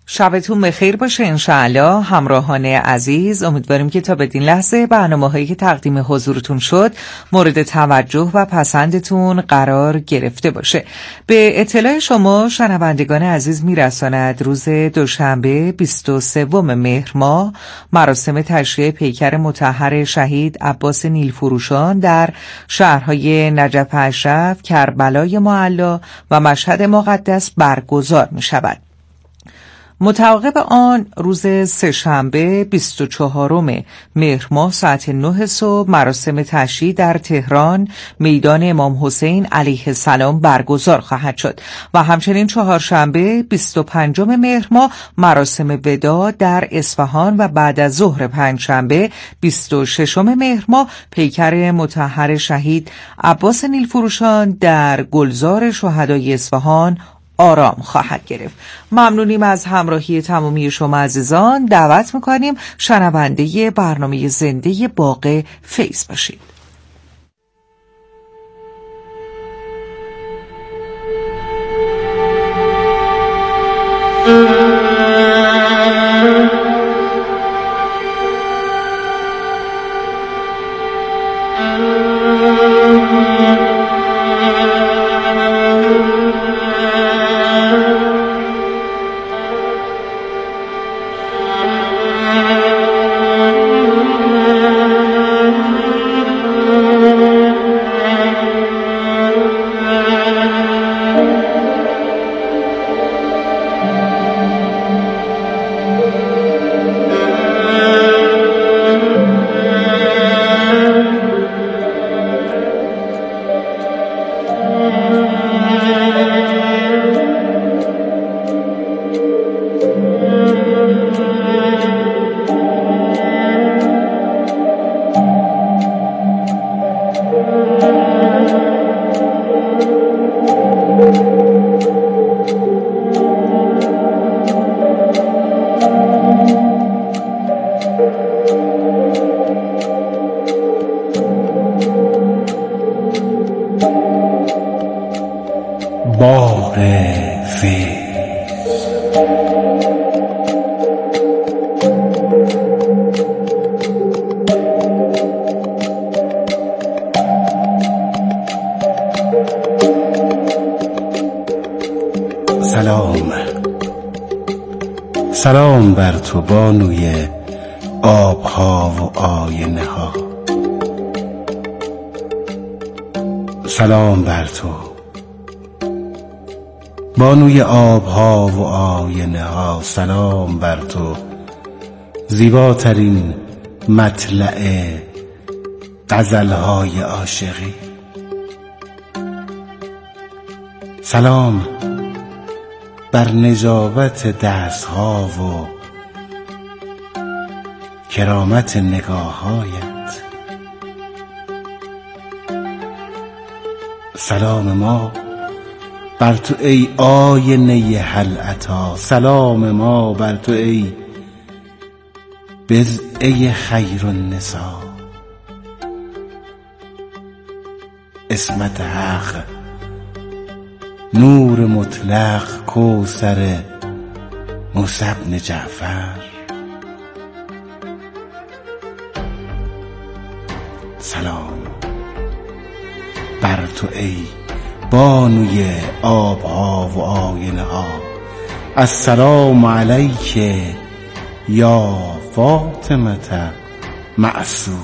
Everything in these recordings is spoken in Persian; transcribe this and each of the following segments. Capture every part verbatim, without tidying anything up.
شبتون بخیر باشه انشاءالله. همراهان عزیز، امیدواریم که تا بدین لحظه برنامه‌هایی که تقدیم حضورتون شد مورد توجه و پسندتون قرار گرفته باشه. به اطلاع شما شنوندگان عزیز میرساند روز دوشنبه بیست و سوم مهر ماه مراسم تشییع پیکر مطهر شهید عباس نیلفروشان در شهرهای نجف اشرف، کربلای معلی و مشهد مقدس برگزار می شود. متعاقب آن روز سه‌شنبه بیست و چهارم مهر ماه ساعت نه صبح مراسم تشییع در تهران میدان امام حسین علیه السلام برگزار خواهد شد و همچنین چهارشنبه بیست و پنجم مهر ماه مراسم وداع در اصفهان و بعد از ظهر پنجشنبه بیست و ششم مهر ماه پیکر مطهر شهید عباس نیلفروشان در گلزار شهدای اصفهان آرام خواهد گرفت. ممنونیم از همراهی تمامی شما عزیزان. دعوت میکنیم شنونده برنامه زنده باغ فیض باشید. باغ فیض. سلام سلام بر تو بانوی آبها و آینه ها، سلام بر تو بانوی آبها و آینه ها، سلام بر تو زیباترین مطلع غزلهای عاشقی، سلام بر نجابت دستها و کرامت نگاههایت، سلام ما بر تو ای آینه هل عطا، سلام ما بر تو ای بضعه خیر النساء، عصمت حق، نور مطلق، کوثر موسی بن جعفر، سلام بر تو ای بانوی آبها و آینه ها، السلام علیک یا فاطمه معصومه.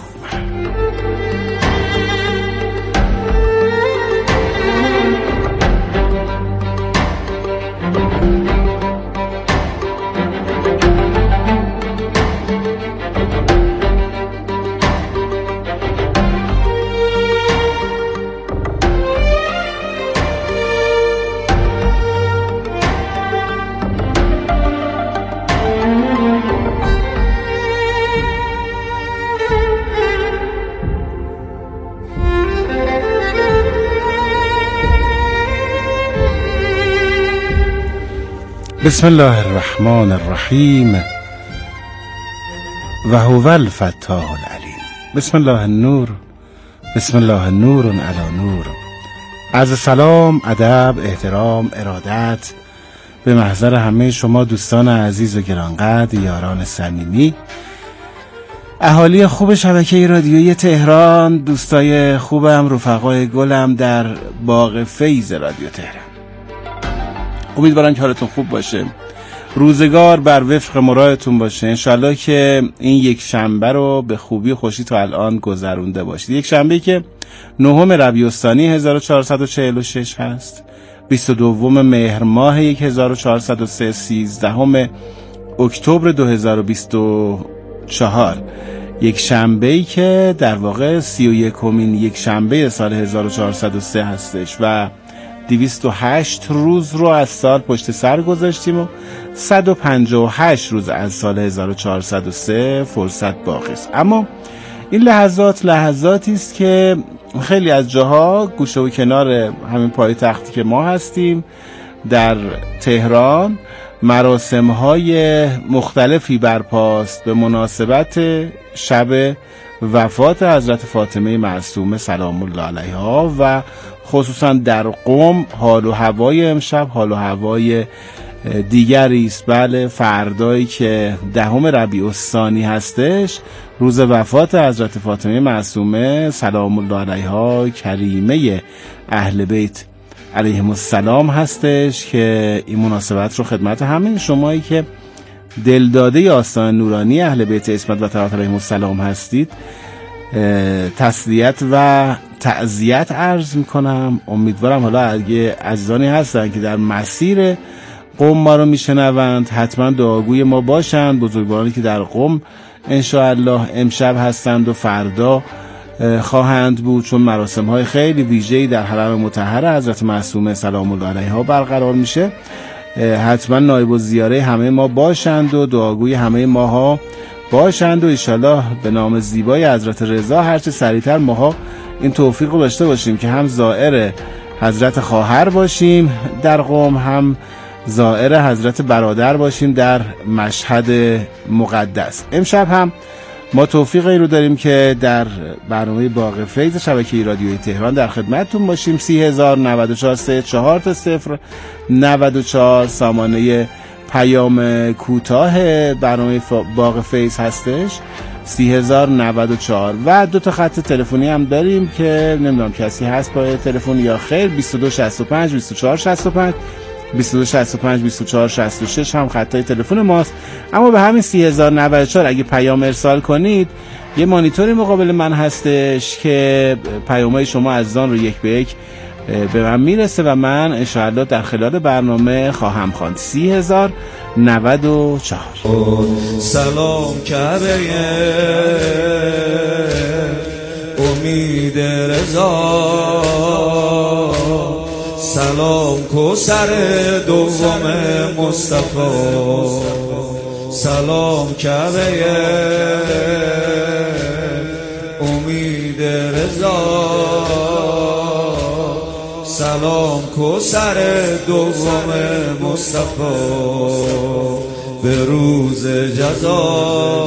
بسم الله الرحمن الرحیم و هو الفتاح العلیم. بسم الله النور، بسم الله نور علی نور. عرض سلام، ادب، احترام، ارادت به محضر همه شما دوستان عزیز و گرانقدر، یاران صمیمی، اهالی خوب شبکه رادیویی تهران، دوستای خوبم، رفقای گلم در باغ فیض رادیو تهران. امیدوارم که حالتون خوب باشه، روزگار بر وفق مرادتون باشه. انشالله که این یک شنبه رو به خوبی و خوشی تا الان گذرونده باشید. یک شنبه که نهم ربیع الثانی هزار و چهارصد و چهل و شش هست، بیست و دوم مهر ماه هزار و چهارصد و سه، سیزدهم اکتبر دو هزار و بیست و چهار. یک شنبه‌ای که در واقع سی و یکمین یک شنبه سال هزار و چهارصد و سه هستش و دویست و هشت روز رو از سال پشت سر گذاشتیم و صد و پنجاه و هشت روز از سال هزار و چهارصد و سه فرصت باقی است. اما این لحظات لحظاتی است که خیلی از جاها گوشه و کنار همین پایتختی که ما هستیم در تهران مراسم‌های مختلفی برپاست به مناسبت شب وفات حضرت فاطمه معصومه سلام الله علیها و خصوصا در قم حال و هوای امشب حال و هوای دیگری است. بله، فردایی که دهم ربیع الثانی هستش، روز وفات حضرت فاطمه معصومه سلام الله علیها کریمه اهل بیت علیهم السلام هستش که این مناسبت رو خدمت همه شمایی که دلداده آستان نورانی اهل بیت عصمت و طهارت علیهم السلام هستید تسلیت و تعزیت عرض میکنم. امیدوارم حالا اگه عزیزانی هستن که در مسیر قم ما رو میشنوند حتما دعاگوی ما باشند. بزرگوارانی که در قم انشاءالله امشب هستند و فردا خواهند بود، چون مراسم های خیلی ویژه‌ای در حرم مطهر حضرت معصومه سلام الله علیها برقرار میشه. حتما نایب الزیاره همه ما باشند و دعاگوی همه ماها باشند و انشالله به نام زیبای حضرت رضا هرچه سریعتر ماها این توفیق رو داشته باشیم که هم زائر حضرت خواهر باشیم در قم، هم زائر حضرت برادر باشیم در مشهد مقدس. امشب هم ما توفیقی رو داریم که در برنامه باغ فیض شبکه رادیویی تهران در خدمتتون باشیم. سی هزار نود و چهار سه چهار تا صفر نود و چهار سامانه پیام کوتاه برنامه باغ فیض هستش، سی هزار نود و چهار. و دو تا خط تلفنی هم داریم که نمیدونم کسی هست با تلفن یا خیر، بیست و دو شصت و پنج بیست و چهار شصت و پنج بیست و دو شصت و پنج بیست و چهار شصت و شش هم خطای تلفن ماست. اما به همین سی هزار نود و چهار اگه پیام ارسال کنید یه مانیتوری مقابل من هستش که پیامای شما عزیزان رو یک به یک به من میرسه و من انشاءالله در خلال برنامه خواهم خواند. سی هزار نود و چهار. سلام کعبه امید رضا، سلام کوثر دوم مصطفی، سلام کعبه امید رضا، سلام کوثر دوم مصطفی، به روز جزا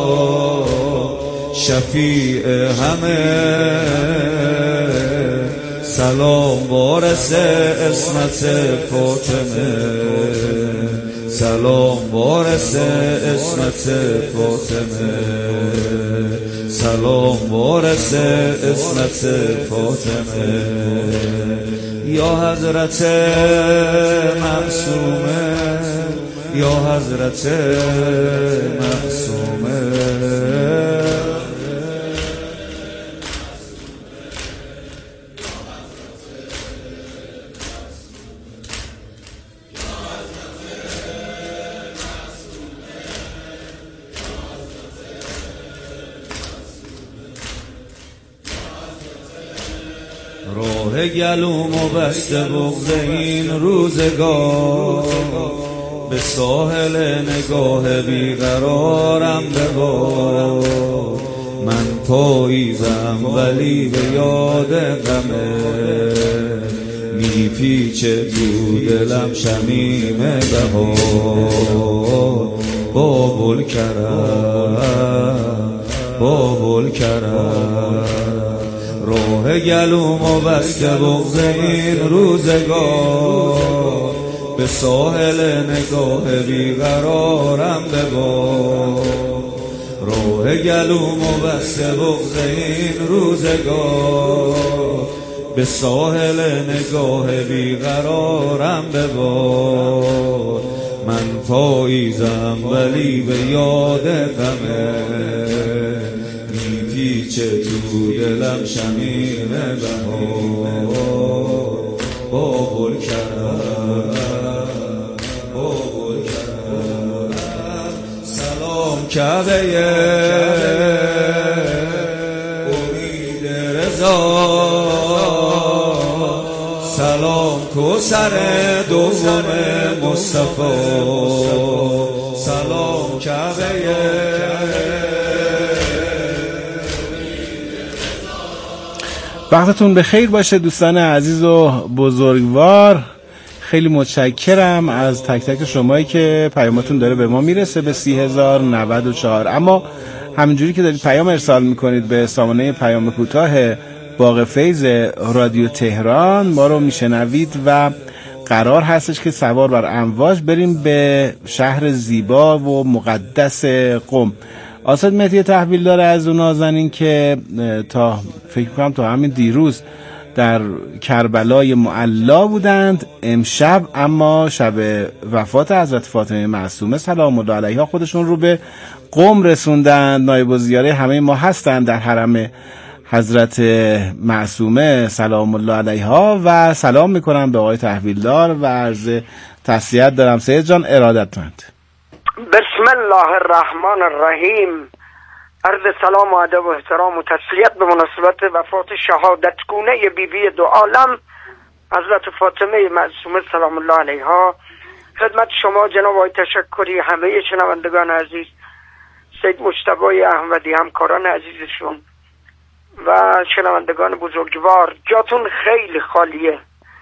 شفیع همه، سلام وارث عصمت فاطمه، سلام وارث عصمت فاطمه، سلام وارث عصمت فاطمه. یا حضرت معصومه، یا حضرت معصومه، راه گلوم و بسته بغض این روزگار، به ساحل نگاه بیقرارم ببار. من پاییزم ولی به یاد غمه، میپیچه تو دلم شمیم بهار. بابل کرم بابل کرم، راه گلوم و بسته بغض این روزگار، به ساحل نگاه بیقرارم ببار، راه گلوم و بسته بغض این روزگار، به ساحل نگاه بیقرارم ببار. من پاییزم ولی به یاد غمه، میپیچه تو دلم شمیم بهار. با گل کردم با گل کردم سلام کعبه امید رضا، سلام کوثر دوم مصطفی، سلام کعبه. وقتتون به خیر باشه دوستان عزیز و بزرگوار. خیلی متشکرم از تک تک شمایی که پیاماتون داره به ما میرسه به سی هزار و نود و چهار. اما همینجوری که دارید پیام ارسال میکنید به سامانه پیام کوتاه باغ فیض رادیو تهران ما رو میشنوید و قرار هستش که سوار بر امواج بریم به شهر زیبا و مقدس قم. آسد مهدی تحویل داره از اون نازنین که تا فکر کنم تا همین دیروز در کربلای معلا بودند، امشب اما شب وفات حضرت فاطمه معصومه سلام الله علیها خودشون رو به قم رسوندند. نایب الزیاره همه ما هستند در حرم حضرت معصومه سلام الله علیها و سلام میکنم به آقای تحویلدار و عرض تسلیت دارم. سید جان ارادتمند. بسم الله الرحمن الرحیم. عرض سلام و ادب و احترام و تسلیت به مناسبت وفات شهادتگونه بی بی دو عالم حضرت فاطمه معصومه سلام الله علیها. خدمت شما جناب آقای تشکری، همه شنوندگان عزیز، سید مجتبی احمدی، همکاران عزیزشون و شنوندگان بزرگوار، جاتون خیلی خالیه.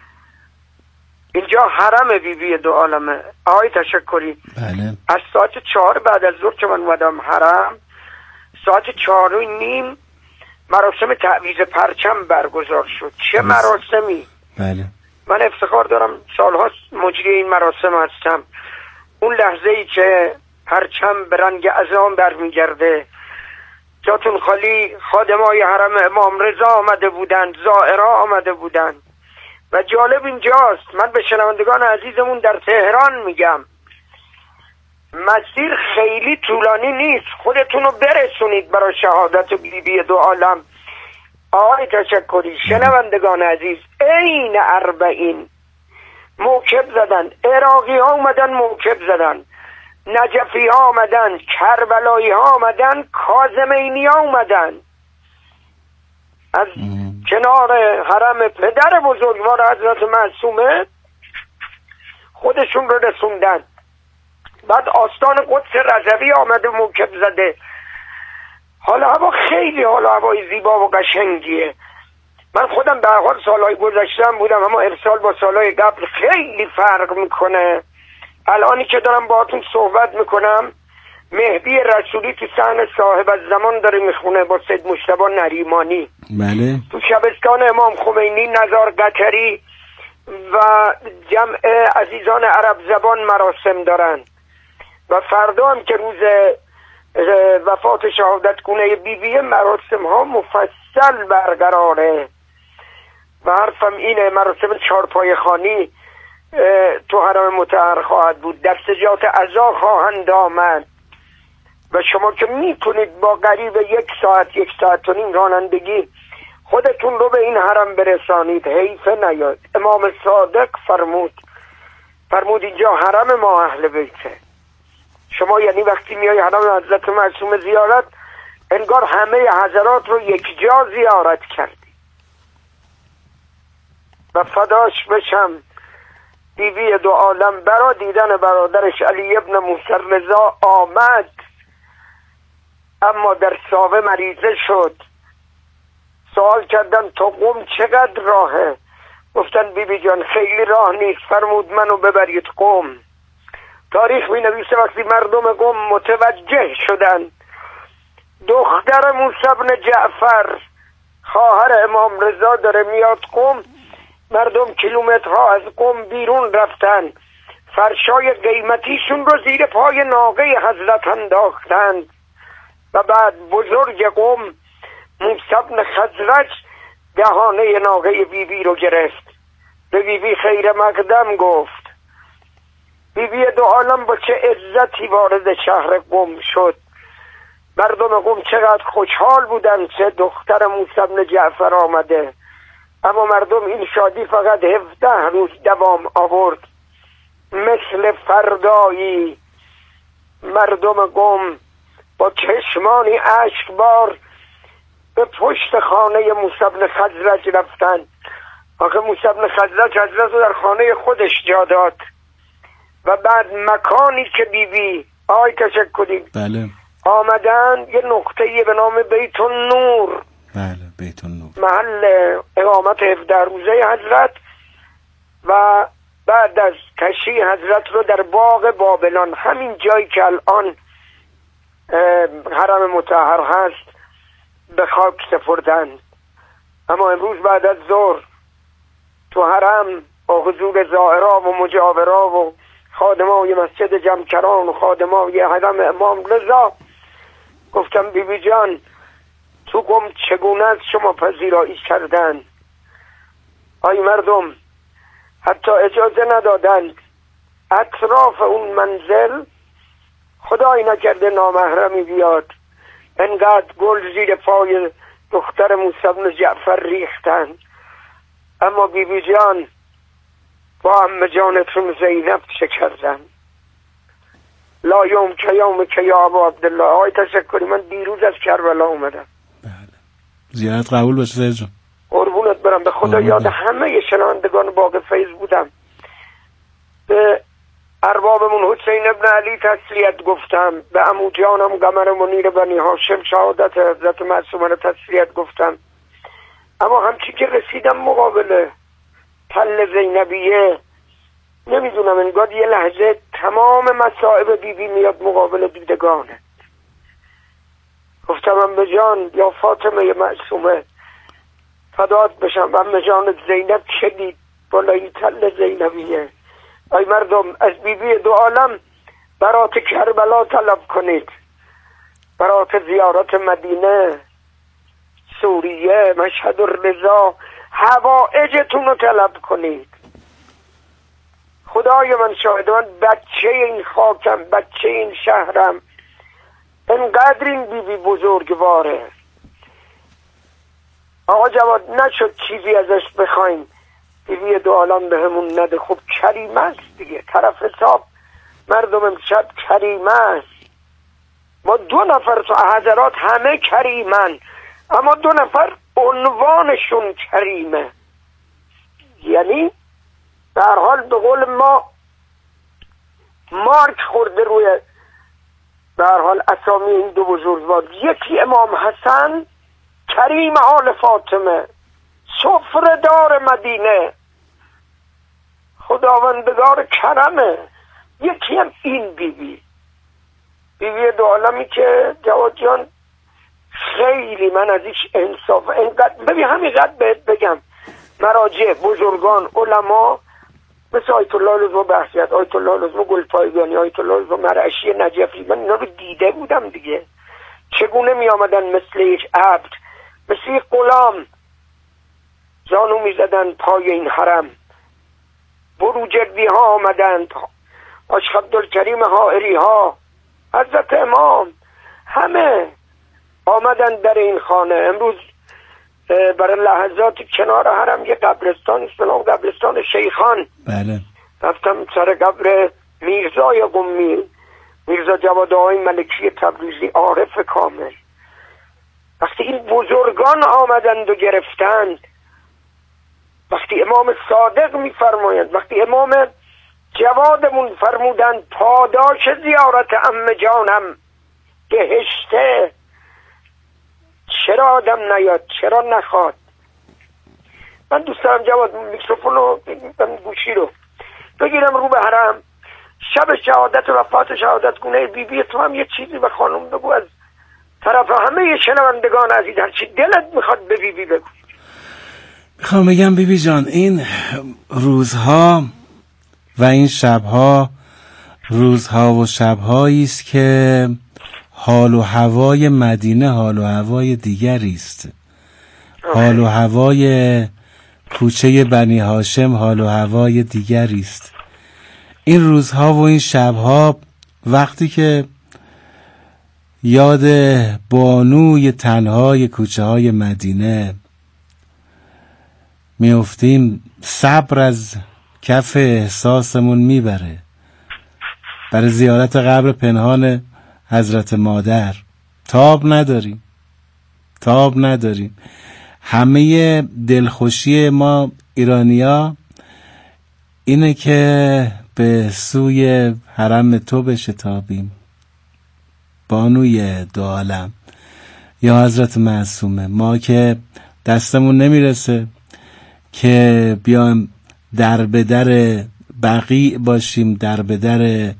اینجا حرم بی بی دو عالمه. آقای تشکری، بله. از ساعت چهار بعد از ظهر که من اومدم حرم، ساعت چهار و نیم مراسم تعویض پرچم برگزار شد. چه مراسمی! بله. من افتخار دارم سالهاست مجری این مراسم هستم. اون لحظه ای که پرچم به رنگ عظام برمیگرده، جاتون خالی. خادمای حرم امام رضا آمده بودند، زائرها آمده بودند و جالب اینجاست، من به شنوندگان عزیزمون در تهران میگم مسیر خیلی طولانی نیست، خودتون رو برسونید برای شهادت بی بی دو عالم. آقای تشکری، شنوندگان عزیز، عین اربعین موکب زدن، عراقی ها اومدن موکب زدن، نجفی ها آمدن، کربلایی ها آمدن، کاظمینی ها اومدن، از کنار حرم پدر بزرگوار حضرت معصومه خودشون رو رسوندن. بعد آستان قدس رضوی آمده موکب زده. حالا هوا خیلی حالا هوای زیبا و قشنگیه. من خودم به حال سالهای گذشتم بودم، اما ارسال با سالهای قبل خیلی فرق میکنه. الانی که دارم باهاتون صحبت میکنم مهدی رسولی تو صحن صاحب الزمان داره میخونه با سید مجتبی نریمانی. بله. تو شبستان امام خمینی نزار قطری و جمع عزیزان عرب زبان مراسم دارن و فردا هم که روز وفات شهادتگونه بی بی مراسم ها مفصل برقراره و حرفم اینه، مراسم چارپای خانی تو حرم مطهر خواهد بود، دستجات عزا خواهند آمد و شما که میتونید با قریب یک ساعت یک ساعت و نیم رانندگی خودتون رو به این حرم برسانید، حیفه نیاد. امام صادق فرمود فرمود اینجا حرم ما اهل بیته. شما یعنی وقتی میای حرم حضرت معصومه زیارت، انگار همه حضرات رو یک جا زیارت کردی. و فداش بشم بی بی دو عالم برا دیدن برادرش علی ابن موسی رضا آمد، اما در ساوه مریضه شد. سوال کردن تو قم چقدر راهه؟ گفتن بی بی جان خیلی راه نیست. فرمود منو ببرید قم. تاریخ می نویسه وقتی مردم قم متوجه شدن دختر موسی بن جعفر خواهر امام رضا داره میاد قم، مردم کیلومترها از قم بیرون رفتن فرشای قیمتیشون رو زیر پای ناقه حضرت انداختند و بعد بزرگ قوم موسی بن خزرج دهانه ناقه بیبی بی رو گرفت، به بیبی بی خیر مقدم گفت. بیبی بی دو عالم با چه عزتی وارد شهر قم شد. مردم قم چقدر خوشحال بودن چه دختر موسی بن جعفر آمده، اما مردم این شادی فقط هفده روز دوام آورد. مثل فردایی مردم قم با چشمانی اشکبار به پشت خانه موسی بن خزرج رفتن. آخه موسی بن خزرج حضرت رو در خانه خودش جا داد و بعد مکانی که بیبی آی تشکری بله آمدن یه نقطه‌ای به نام بیت النور، بله بیت النور، محل اقامت هفده روزه حضرت، و بعد از تشییع حضرت رو در باغ بابلان، همین جایی که الان حرم مطهر هست، به خاک سپردن. اما امروز بعد از ظهر تو حرم با حضور زائرا و مجاورا و خادمای مسجد جمکران و خادمای حرم امام رضا گفتم بیبی بی جان تو قم چگونه از شما پذیرایی کردن؟ آی مردم حتی اجازه ندادند اطراف اون منزل خدای نکرده نامحرمی بیاد، انقدر گل زیر پای دختر موسی بن جعفر ریختن. اما بیبی بی جان با عمه جانتون زینب چه کردن؟ لا یوم که یوم که یا ابا عبدالله. آی تشکری من دیروز از کربلا اومدم. بله زیارت قبول باشه سید جان. قربونت برم، به خدا یاد همه شنوندگان باغ فیض بودم. به اربابمون حسین ابن علی تسلیت گفتم، به عمو جانم قمر منیر بنی هاشم شهادت حضرت معصومه تسلیت گفتم. اما همچی که رسیدم مقابل تل زینبیه، نمیدونم انگار یه لحظه تمام مصائب بیبی میاد مقابل دیدگانه. گفتم ام جان یا فاطمه معصومه فدات بشم، ام جان زینب چه دید بالای تل زینبیه؟ ای مردم از بیبی دو عالم برات کربلا طلب کنید، برات زیارت مدینه، سوریه، مشهد الرضا، حوائجتون رو طلب کنید. خدای من شاهد، من بچه این خاکم، بچه این شهرم، انقدر این بیبی بزرگواره. آقا جواد نشد چیزی ازش بخوایم، بیبی دو عالم به همون نده. خب کریمه است دیگه، طرف حساب مردم امشب کریمه است. ما دو نفر تو حضرات همه کریمن، اما دو نفر عنوانشون کریمه. یعنی به هر حال به قول ما مارک خورده روی به هر حال اسامی این دو بزرگوار. یکی امام حسن کریم آل فاطمه، سفره‌دار مدینه، خداوندگار کرمه. یکی هم این بیبی بیبی دو عالمی که جواد جان خیلی من ازش انصاف انقدر ببین همینقدر بهت بگم، مراجع بزرگان علما مثل آیت الله لزم بحثیت، آیت الله لزم گلپایگانی، آیت الله لزم مرعشی نجفی، من اینا رو دیده بودم دیگه. چگونه می آمدن مثل یک عبد، مثل یک غلام زانو می زدن پای این حرم. بروجردی ها آمدن، عاشق عبدالکریم حائری ها، حضرت امام، همه آمدن در این خانه. امروز برای لحظات کنار حرم یه قبرستان است به نام قبرستان شیخان. بله رفتم سر قبر میرزای قمی، میرزا جواد آقای ملکی تبریزی، عارف کامل. وقتی این بزرگان آمدند و گرفتند، وقتی امام صادق میفرمایند، وقتی امام جوادمون فرمودند پاداش زیارت عمه جانم بهشته، چرا آدم نیاد، چرا نخواد؟ من دوست دارم جواد میکروفون رو گوشی رو بگیرم رو به حرم، شب شهادت و وفات شهادت گونه بیبی تو هم یه چیزی به خانم بگو، از طرف همه شنوندگان عزیز، هرچی دلت میخواد به بیبی بگو. میخوام بگم بیبی جان این روزها و این شبها روزها و شبهایی است که حال و هوای مدینه حال و هوای دیگری است. حال و هوای کوچه بنی هاشم حال و هوای دیگری است. این روزها و این شبها وقتی که یاد بانوی تنهای کوچه های مدینه میافتیم، صبر از کف احساسمون میبره. برای زیارت قبر پنهان حضرت مادر تاب نداریم تاب نداریم همه دلخوشی ما ایرانیا اینه که به سوی حرم تو بشتابیم، بانوی دو عالم یا حضرت معصومه. ما که دستمون نمیرسه که بیایم در به در بقیع باشیم، در به در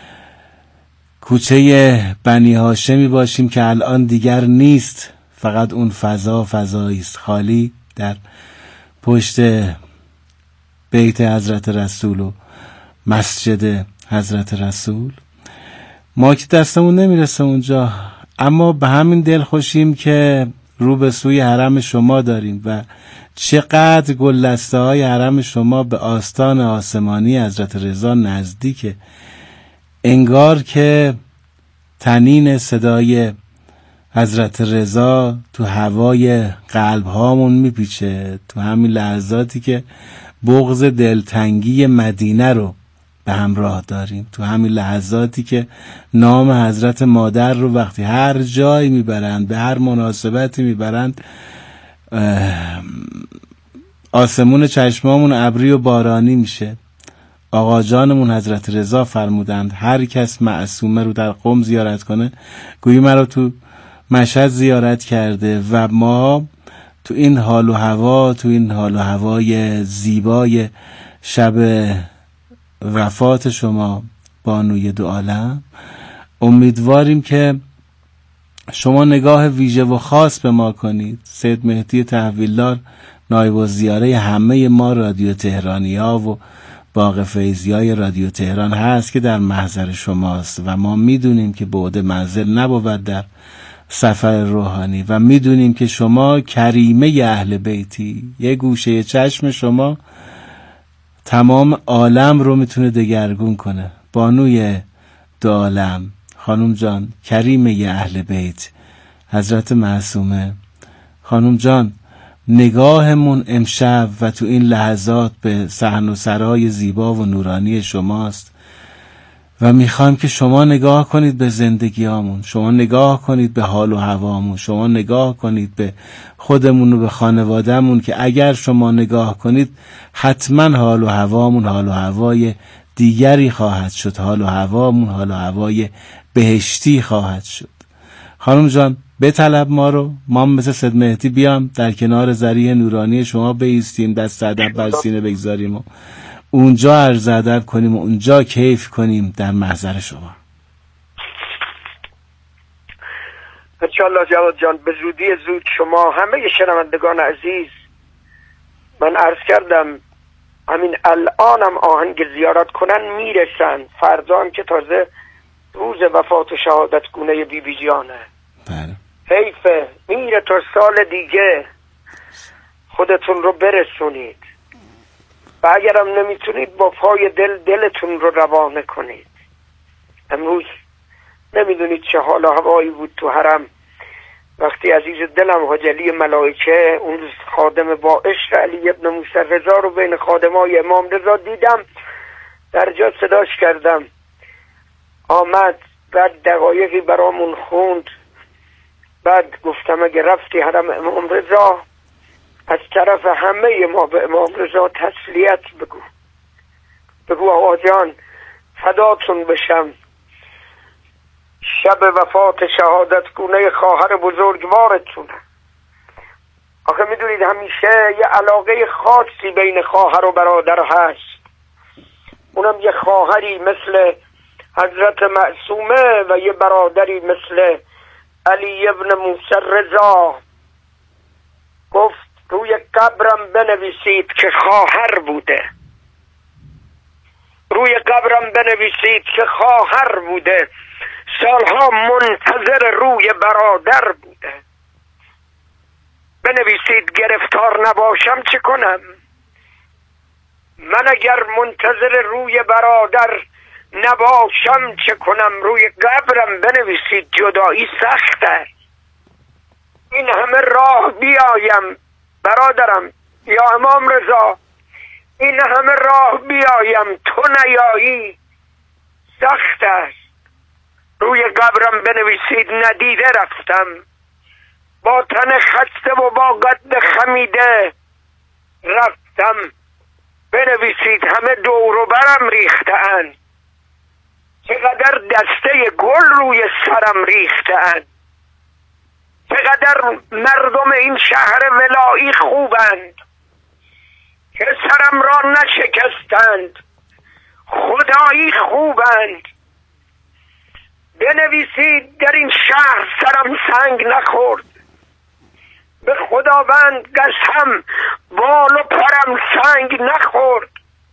کوچه بنی هاشمی باشیم که الان دیگر نیست، فقط اون فضا فضایی است خالی در پشت بیت حضرت رسول و مسجد حضرت رسول. ما که دستمون نمیرسه اونجا، اما به همین دل خوشیم که رو به سوی حرم شما داریم و چقدر گلدسته های حرم شما به آستان آسمانی حضرت رضا نزدیکه. انگار که تنین صدای حضرت رضا تو هوای قلب هامون میپیچه، تو همین لحظاتی که بغض دلتنگی مدینه رو به همراه داریم، تو همین لحظاتی که نام حضرت مادر رو وقتی هر جایی میبرند، به هر مناسبتی میبرند، آسمون چشمامون ابری و بارانی میشه. آقا جانمون حضرت رضا فرمودند هر کس معصومه رو در قم زیارت کنه گویی مرا تو مشهد زیارت کرده. و ما تو این حال و هوا، تو این حال و هوای زیبای شب وفات شما بانوی دو عالم، امیدواریم که شما نگاه ویژه و خاص به ما کنید. سید مهدی تحویلدار نایب الزیاره همه ما رادیو تهرانی ها و باغ فیضی های رادیو تهران هست که در محضر شماست و ما میدونیم که بعد منزل نبود در سفر روحانی و میدونیم که شما کریمه اهل بیتی، یه گوشه چشم شما تمام عالم رو میتونه دگرگون کنه. بانوی دو عالم، خانم جان، کریمه اهل بیت، حضرت معصومه، خانم جان، نگاهمون امشب و تو این لحظات به صحن و سرای زیبا و نورانی شماست و میخوایم که شما نگاه کنید به زندگیامون، شما نگاه کنید به حال و هوامون، شما نگاه کنید به خودمون و به خانوادهمون که اگر شما نگاه کنید حتما حال و هوامون حال و هوای دیگری خواهد شد، حال و هوامون حال و هوای بهشتی خواهد شد. خانم جان بطلب ما رو، ما مثل سید مهدی بیام در کنار ذریح نورانی شما بایستیم، دست ادب بر سینه بگذاریم و اونجا عرض ادب کنیم و اونجا کیف کنیم در محضر شما. انشالله جواد جان به زودی زود شما همه شنوندگان عزیز، من عرض کردم همین الانم آهنگ زیارت کنن میرسن، فردا هم که تازه روز وفات و شهادت گونه بی بی جانه. بله. حیفه میره تا سال دیگه، خودتون رو برسونید و اگرم نمیتونید با پای دل دلتون رو روانه کنید. امروز نمیدونید چه حال و هوایی بود تو حرم وقتی عزیز دلم حاج علی ملائکه، اون خادم با عشق علی ابن موسی رضا رو بین خادمای امام رضا دیدم، در جا صداش کردم، آمد، بعد دقایقی برامون خوند، بعد گفتم اگه رفتی حرم امام رضا از طرف همه ما به امام رضا تسلیت بگو، بگو آقا جان فداتون بشم، شب وفات شهادت گونه خواهر بزرگوارتونه. آخه میدونید همیشه یه علاقه خاصی بین خواهر و برادر هست، اونم یه خواهری مثل حضرت معصومه و یه برادری مثل علی ابن موسی رضا. گفت روی قبرم بنویسید که خواهر بوده، روی قبرم بنویسید که خواهر بوده، سالها منتظر روی برادر بوده. بنویسید گرفتار نباشم چه کنم؟ من اگر منتظر روی برادر نباشم چه کنم؟ روی قبرم بنویسید جدایی سخت است. این همه راه بیایم برادرم یا امام رضا، این همه راه بیایم تو نیایی سخت است. روی قبرم بنویسید ندیده رفتم، با تن خسته و با قد خمیده رفتم. بنویسید همه دور و برم ریخته‌اند، چقدر دسته گل روی سرم ریخته‌اند، چقدر مردم این شهر ولایی خوبند که سرم را نشکستند، خدایی خوبند. بنویسید در این شهر سرم سنگ نخورد، به خداوند قسم بال و پرم سنگ نخورد.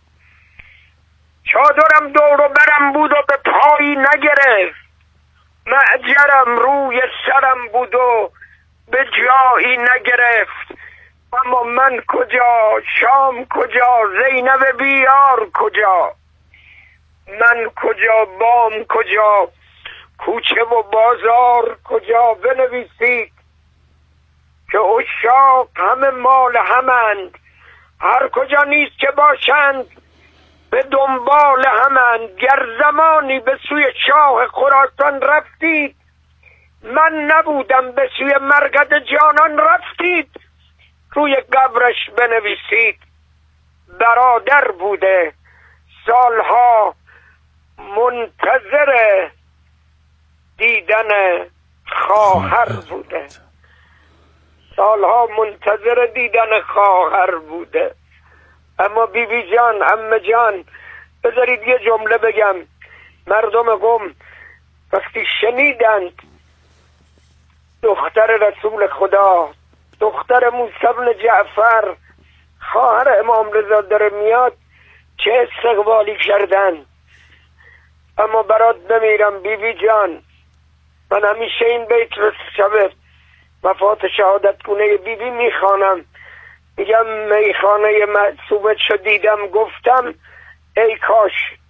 چادرم دور و برم بود و به پایی نگرفت، معجرم روی سرم بود و به جایی نگرفت. اما من کجا، شام کجا، زینب بیار کجا؟ من کجا، بام کجا، کوچه و بازار کجا؟ بنویسید که عشاق همه مال همند، هر کجا نیست که باشند به دنبال همند. گر زمانی به سوی شاه خراسان رفتید، من نبودم به سوی مرقد جانان رفتید. روی قبرش بنویسید برادر بوده، سالها منتظر دیدن خواهر بوده، سالها منتظر دیدن خواهر بوده. اما بی بی جان، عمه جان، بذارید یه جمله بگم. مردم قم وقتی شنیدند دختر رسول خدا، دختر موسی بن جعفر، خواهر امام رضا داره میاد، چه استقبالی کردن. اما برات نمیرم بی بی جان، من همیشه این بیت رو شب وفات شهادت گونه بی بی میخوانم. میگم میخانه معصومت شو دیدم، گفتم ای کاش